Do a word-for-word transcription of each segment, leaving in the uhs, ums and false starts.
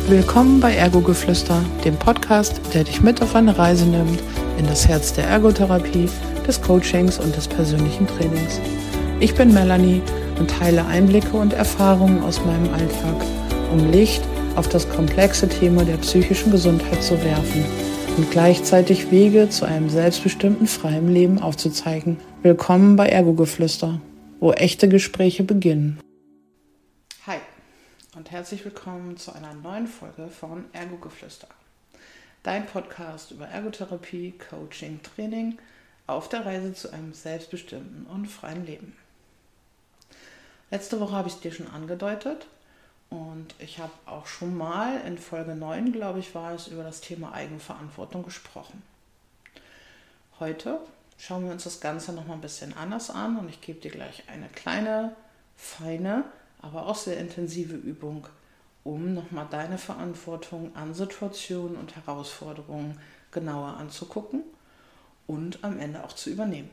Willkommen bei Ergo-Geflüster, dem Podcast, der dich mit auf eine Reise nimmt in das Herz der Ergotherapie, des Coachings und des persönlichen Trainings. Ich bin Melanie und teile Einblicke und Erfahrungen aus meinem Alltag, um Licht auf das komplexe Thema der psychischen Gesundheit zu werfen und gleichzeitig Wege zu einem selbstbestimmten, freien Leben aufzuzeigen. Willkommen bei Ergo-Geflüster, wo echte Gespräche beginnen. Hi und herzlich willkommen zu einer neuen Folge von Ergo-Geflüster. Dein Podcast über Ergotherapie, Coaching, Training auf der Reise zu einem selbstbestimmten und freien Leben. Letzte Woche habe ich es dir schon angedeutet und ich habe auch schon mal in Folge neun, glaube ich, war es, über das Thema Eigenverantwortung gesprochen. Heute schauen wir uns das Ganze noch mal ein bisschen anders an und ich gebe dir gleich eine kleine, feine, aber auch sehr intensive Übung, um nochmal deine Verantwortung an Situationen und Herausforderungen genauer anzugucken und am Ende auch zu übernehmen.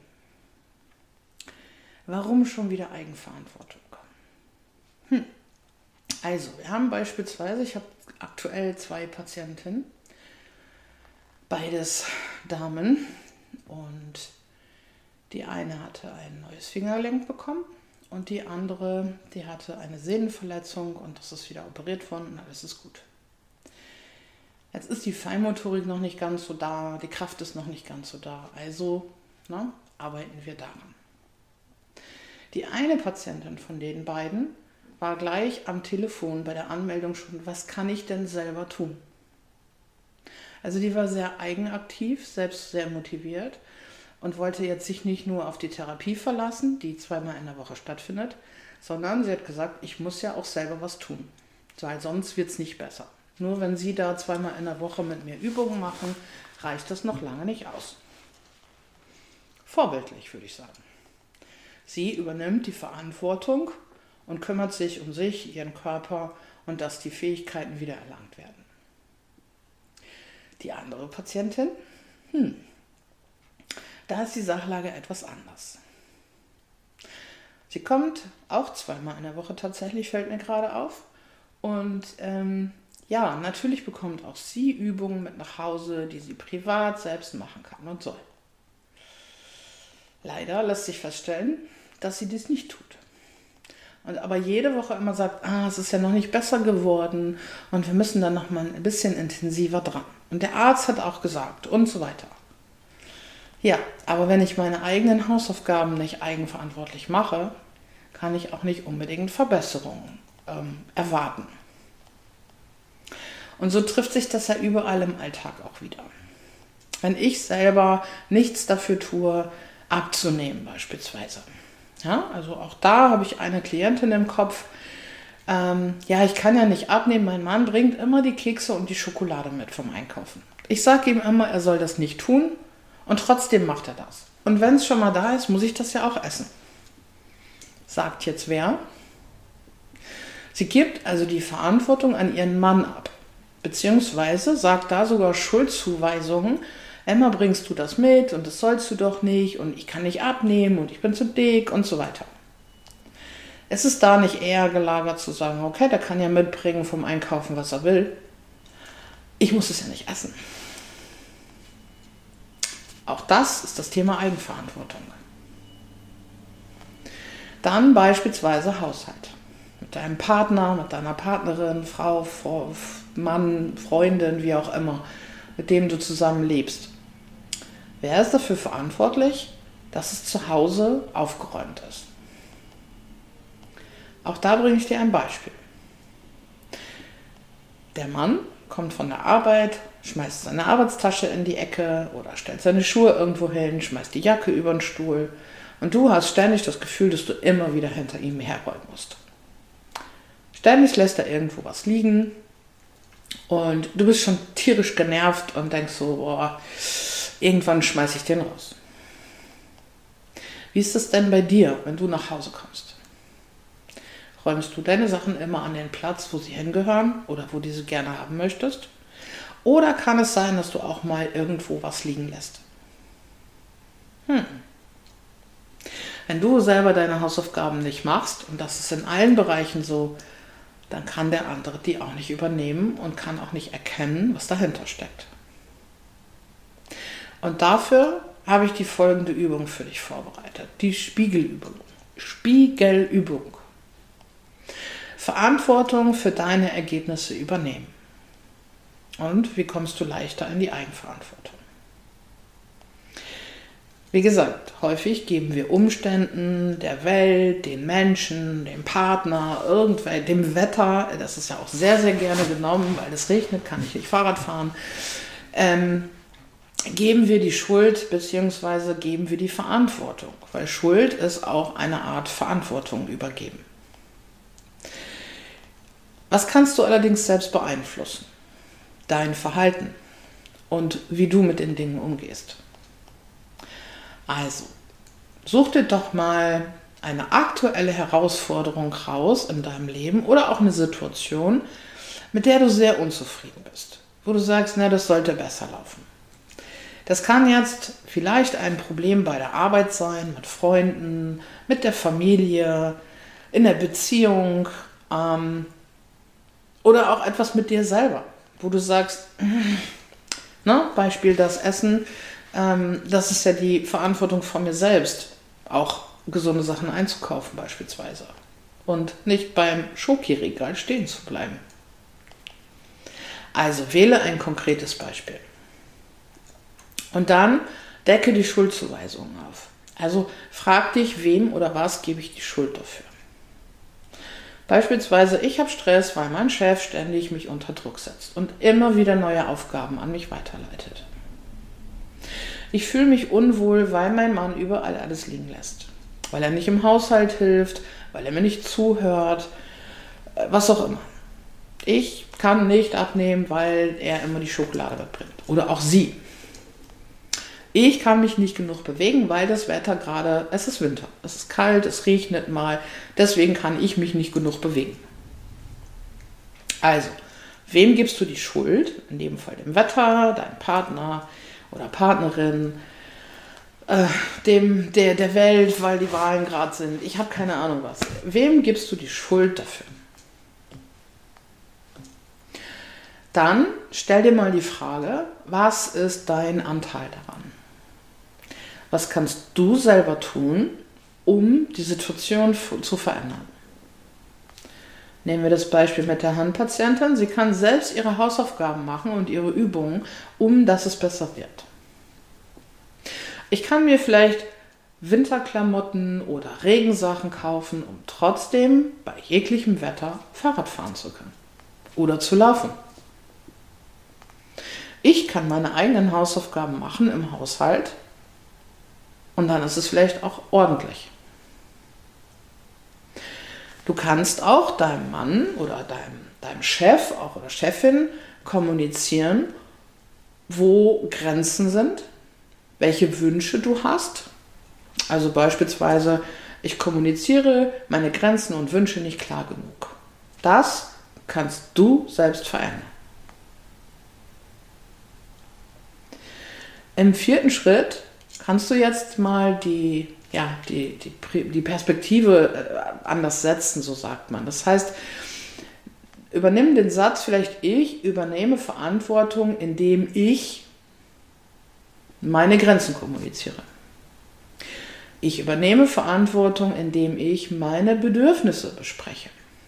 Warum schon wieder Eigenverantwortung? Hm. Also, wir haben beispielsweise, ich habe aktuell zwei Patientinnen, beides Damen, und die eine hatte ein neues Fingergelenk bekommen. Und die andere, die hatte eine Sehnenverletzung und das ist wieder operiert worden und alles ist gut. Jetzt ist die Feinmotorik noch nicht ganz so da, die Kraft ist noch nicht ganz so da, also ne, arbeiten wir daran. Die eine Patientin von den beiden war gleich am Telefon bei der Anmeldung schon, was kann ich denn selber tun? Also die war sehr eigenaktiv, selbst sehr motiviert. Und wollte jetzt sich nicht nur auf die Therapie verlassen, die zweimal in der Woche stattfindet, sondern sie hat gesagt, ich muss ja auch selber was tun, weil sonst wird es nicht besser. Nur wenn Sie da zweimal in der Woche mit mir Übungen machen, reicht das noch lange nicht aus. Vorbildlich, würde ich sagen. Sie übernimmt die Verantwortung und kümmert sich um sich, ihren Körper und dass die Fähigkeiten wiedererlangt werden. Die andere Patientin, hm, da ist die Sachlage etwas anders. Sie kommt auch zweimal in der Woche tatsächlich, fällt mir gerade auf. Und ähm, ja, natürlich bekommt auch sie Übungen mit nach Hause, die sie privat selbst machen kann und soll. Leider lässt sich feststellen, dass sie dies nicht tut. Und aber jede Woche immer sagt, ah, es ist ja noch nicht besser geworden und wir müssen dann noch mal ein bisschen intensiver dran. Und der Arzt hat auch gesagt und so weiter. Ja, aber wenn ich meine eigenen Hausaufgaben nicht eigenverantwortlich mache, kann ich auch nicht unbedingt Verbesserungen ähm, erwarten. Und so trifft sich das ja überall im Alltag auch wieder. Wenn ich selber nichts dafür tue, abzunehmen beispielsweise. Ja, also auch da habe ich eine Klientin im Kopf. Ähm, ja, ich kann ja nicht abnehmen, mein Mann bringt immer die Kekse und die Schokolade mit vom Einkaufen. Ich sage ihm immer, er soll das nicht tun. Und trotzdem macht er das. Und wenn es schon mal da ist, muss ich das ja auch essen. Sagt jetzt wer? Sie gibt also die Verantwortung an ihren Mann ab. Beziehungsweise sagt da sogar Schuldzuweisungen. Emma, bringst du das mit und das sollst du doch nicht und ich kann nicht abnehmen und ich bin zu dick und so weiter. Es ist da nicht eher gelagert zu sagen, okay, der kann ja mitbringen vom Einkaufen, was er will. Ich muss es ja nicht essen. Auch das ist das Thema Eigenverantwortung. Dann beispielsweise Haushalt. Mit deinem Partner, mit deiner Partnerin, Frau, Frau, Mann, Freundin, wie auch immer, mit dem du zusammen lebst. Wer ist dafür verantwortlich, dass es zu Hause aufgeräumt ist? Auch da bringe ich dir ein Beispiel. Der Mann kommt von der Arbeit, schmeißt seine Arbeitstasche in die Ecke oder stellt seine Schuhe irgendwo hin, schmeißt die Jacke über den Stuhl und du hast ständig das Gefühl, dass du immer wieder hinter ihm herräumen musst. Ständig lässt er irgendwo was liegen und du bist schon tierisch genervt und denkst so, boah, irgendwann schmeiße ich den raus. Wie ist das denn bei dir, wenn du nach Hause kommst? Räumst du deine Sachen immer an den Platz, wo sie hingehören oder wo du sie gerne haben möchtest? Oder kann es sein, dass du auch mal irgendwo was liegen lässt? Hm. Wenn du selber deine Hausaufgaben nicht machst, und das ist in allen Bereichen so, dann kann der andere die auch nicht übernehmen und kann auch nicht erkennen, was dahinter steckt. Und dafür habe ich die folgende Übung für dich vorbereitet. Die Spiegelübung. Spiegelübung. Verantwortung für deine Ergebnisse übernehmen. Und wie kommst du leichter in die Eigenverantwortung? Wie gesagt, häufig geben wir Umständen, der Welt, den Menschen, dem Partner, irgendwer, dem Wetter, das ist ja auch sehr, sehr gerne genommen, weil es regnet, kann ich nicht Fahrrad fahren, ähm, geben wir die Schuld bzw. geben wir die Verantwortung, weil Schuld ist auch eine Art Verantwortung übergeben. Was kannst du allerdings selbst beeinflussen? Dein Verhalten und wie du mit den Dingen umgehst. Also, such dir doch mal eine aktuelle Herausforderung raus in deinem Leben oder auch eine Situation, mit der du sehr unzufrieden bist, wo du sagst, na, das sollte besser laufen. Das kann jetzt vielleicht ein Problem bei der Arbeit sein, mit Freunden, mit der Familie, in der Beziehung ähm, oder auch etwas mit dir selber, wo du sagst, ne, Beispiel das Essen, ähm, das ist ja die Verantwortung von mir selbst, auch gesunde Sachen einzukaufen beispielsweise und nicht beim Schokiregal stehen zu bleiben. Also wähle ein konkretes Beispiel. Und dann decke die Schuldzuweisungen auf. Also frag dich, wem oder was gebe ich die Schuld dafür. Beispielsweise, ich habe Stress, weil mein Chef ständig mich unter Druck setzt und immer wieder neue Aufgaben an mich weiterleitet. Ich fühle mich unwohl, weil mein Mann überall alles liegen lässt. Weil er nicht im Haushalt hilft, weil er mir nicht zuhört, was auch immer. Ich kann nicht abnehmen, weil er immer die Schokolade wegbringt. Oder auch sie. Ich kann mich nicht genug bewegen, weil das Wetter gerade, es ist Winter, es ist kalt, es regnet mal, deswegen kann ich mich nicht genug bewegen. Also, wem gibst du die Schuld? In dem Fall dem Wetter, deinem Partner oder Partnerin, äh, dem, der, der Welt, weil die Wahlen gerade sind. Ich habe keine Ahnung was. Wem gibst du die Schuld dafür? Dann stell dir mal die Frage, was ist dein Anteil daran? Was kannst du selber tun, um die Situation zu verändern? Nehmen wir das Beispiel mit der Handpatientin. Sie kann selbst ihre Hausaufgaben machen und ihre Übungen, um dass es besser wird. Ich kann mir vielleicht Winterklamotten oder Regensachen kaufen, um trotzdem bei jeglichem Wetter Fahrrad fahren zu können oder zu laufen. Ich kann meine eigenen Hausaufgaben machen im Haushalt und dann ist es vielleicht auch ordentlich. Du kannst auch deinem Mann oder deinem, deinem Chef auch oder Chefin kommunizieren, wo Grenzen sind, welche Wünsche du hast. Also beispielsweise, ich kommuniziere meine Grenzen und Wünsche nicht klar genug. Das kannst du selbst verändern. Im vierten Schritt kannst du jetzt mal die, ja, die, die, die Perspektive anders setzen, so sagt man. Das heißt, übernimm den Satz vielleicht, ich übernehme Verantwortung, indem ich meine Grenzen kommuniziere. Ich übernehme Verantwortung, indem ich meine Bedürfnisse bespreche.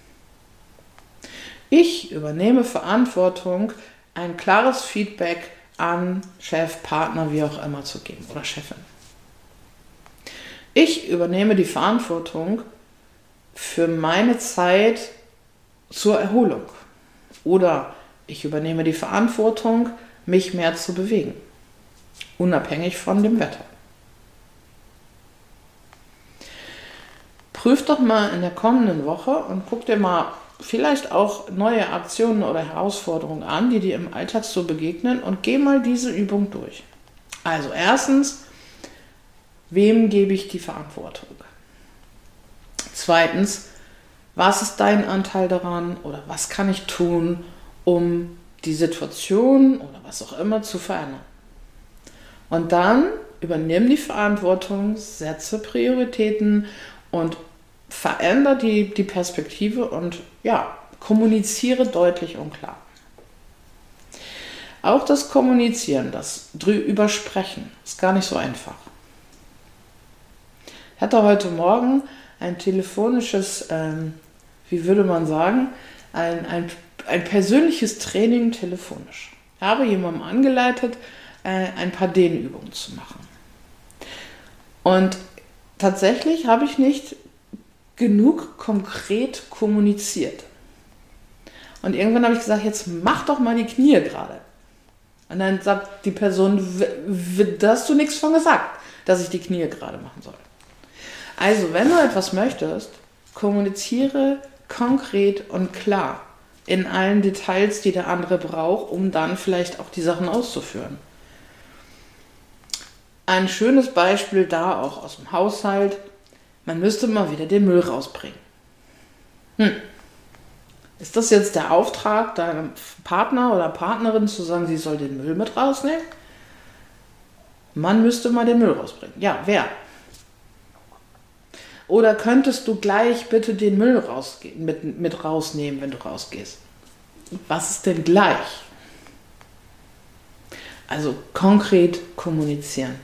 Ich übernehme Verantwortung, ein klares Feedback an Chef, Partner, wie auch immer zu geben oder Chefin. Ich übernehme die Verantwortung für meine Zeit zur Erholung oder ich übernehme die Verantwortung, mich mehr zu bewegen, unabhängig von dem Wetter. Prüf doch mal in der kommenden Woche und guck dir mal vielleicht auch neue Aktionen oder Herausforderungen an, die dir im Alltag so begegnen und geh mal diese Übung durch. Also erstens, wem gebe ich die Verantwortung? Zweitens, was ist dein Anteil daran oder was kann ich tun, um die Situation oder was auch immer zu verändern? Und dann übernimm die Verantwortung, setze Prioritäten und verändere die, die Perspektive und ja, Kommuniziere deutlich und klar. Auch das Kommunizieren, das drüber sprechen, ist gar nicht so einfach. Ich hatte heute Morgen ein telefonisches, ähm, wie würde man sagen, ein, ein, ein persönliches Training telefonisch. Ich habe jemandem angeleitet, äh, ein paar Dehnübungen zu machen. Und tatsächlich habe ich nicht genug konkret kommuniziert. Und irgendwann habe ich gesagt, jetzt mach doch mal die Knie gerade. Und dann sagt die Person, da hast du nichts von gesagt, dass ich die Knie gerade machen soll. Also, wenn du etwas möchtest, kommuniziere konkret und klar in allen Details, die der andere braucht, um dann vielleicht auch die Sachen auszuführen. Ein schönes Beispiel da auch aus dem Haushalt, man müsste mal wieder den Müll rausbringen. Hm. Ist das jetzt der Auftrag deinem Partner oder Partnerin zu sagen, sie soll den Müll mit rausnehmen? Man müsste mal den Müll rausbringen. Ja, wer? Oder könntest du gleich bitte den Müll rausge- mit, mit rausnehmen, wenn du rausgehst? Was ist denn gleich? Also konkret kommunizieren.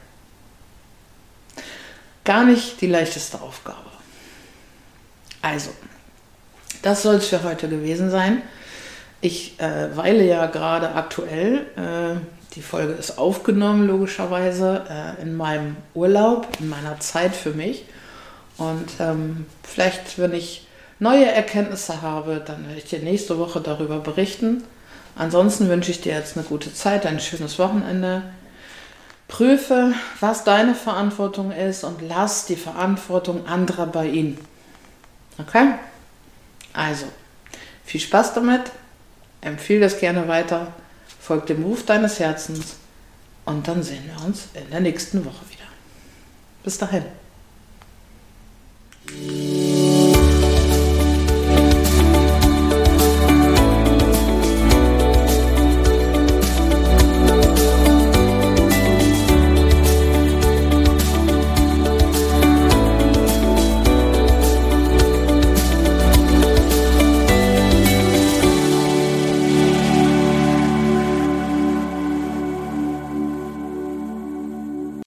Gar nicht die leichteste Aufgabe. Also, das soll es für heute gewesen sein. Ich äh, weile ja gerade aktuell, äh, die Folge ist aufgenommen logischerweise, äh, in meinem Urlaub, in meiner Zeit für mich. Und ähm, vielleicht, wenn ich neue Erkenntnisse habe, dann werde ich dir nächste Woche darüber berichten. Ansonsten wünsche ich dir jetzt eine gute Zeit, ein schönes Wochenende. Prüfe, was deine Verantwortung ist und lass die Verantwortung anderer bei ihnen. Okay? Also, viel Spaß damit, empfehle das gerne weiter, folg dem Ruf deines Herzens und dann sehen wir uns in der nächsten Woche wieder. Bis dahin.